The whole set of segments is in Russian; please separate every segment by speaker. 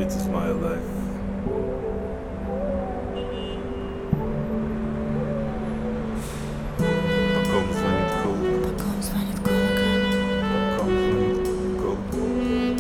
Speaker 1: It is my life. По ком звонит колокол?
Speaker 2: По ком звонит колокол?
Speaker 1: По ком звонит колокол?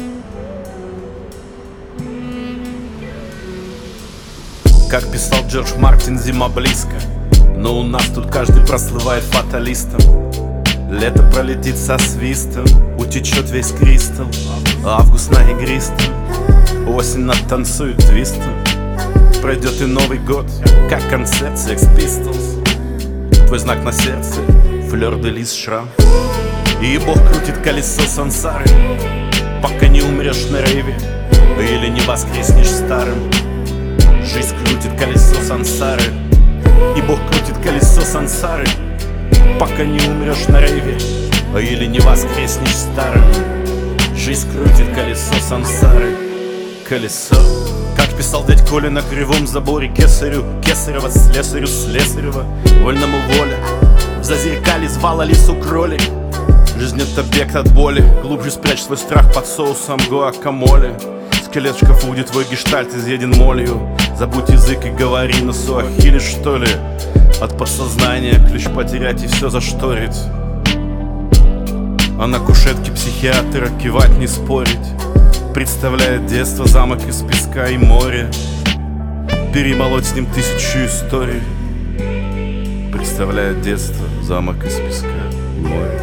Speaker 1: Как писал Джордж Мартин, зима близко, но у нас тут каждый прослывает фаталистом. Лето пролетит со свистом, утечет весь кристалл, август на игристом, осень надтанцует твистом. Пройдет и Новый год, как концерт Sex Pistols. Твой знак на сердце, флёр-де-лис, шрам. И Бог крутит колесо сансары, пока не умрешь на рейве или не воскреснешь старым. Жизнь крутит колесо сансары, и Бог крутит колесо сансары, пока не умрешь на рейве или не воскреснешь старым. Жизнь крутит колесо сансары. Колесо. Как писал дядь Коля на кривом заборе Кесарю, Кесарева, слесарю, слесарева, вольному воля. В зазеркале звал Алису кролик. Жизнь это бег от боли. Глубже спрячь свой страх под соусом гуакамоле. Скелет в шкафу, где твой гештальт изъеден молью. Забудь язык и говори на суахили, что ли. От подсознания ключ потерять и все зашторить. А на кушетке психиатра кивать не спорить. Представляет детство, замок из песка и моря. Перемолоть с ним 1000 историй. Представляет детство, замок из песка и моря.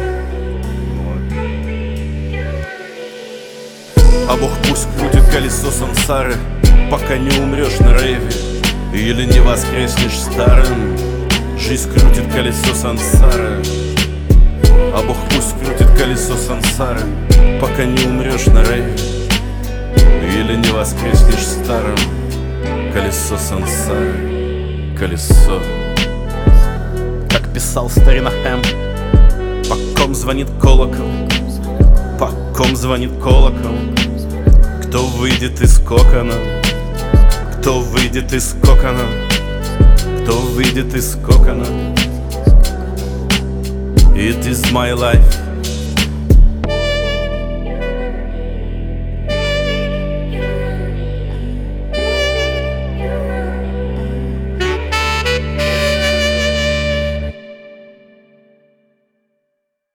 Speaker 1: А Бог пусть крутит колесо сансары, пока не умрешь на рейве или не воскреснешь старым. Жизнь крутит колесо сансары. А Бог пусть крутит колесо сансары, пока не умрешь на рейве или не воскреснешь старым. Колесо сансары, колесо. Как писал старина Хэм, по ком звонит колокол? По ком звонит колокол? Кто выйдет из кокона? Кто выйдет из кокона? Кто выйдет из кокона? It is my life.